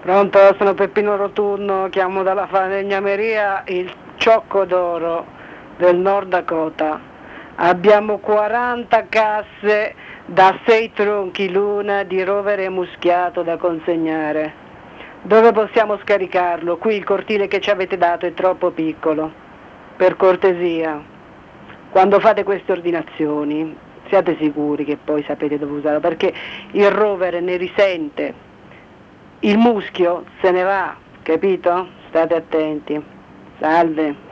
Pronto, sono Peppino Rotunno, chiamo dalla falegnameria il Ciocco d'Oro del Nord Dakota. Abbiamo 40 casse da 6 tronchi l'una di rovere muschiato da consegnare. Dove possiamo scaricarlo? Qui il cortile che ci avete dato è troppo piccolo. Per cortesia, quando fate queste ordinazioni, siate sicuri che poi sapete dove usarlo, perché il rovere ne risente. Il muschio se ne va, capito? State attenti. Salve.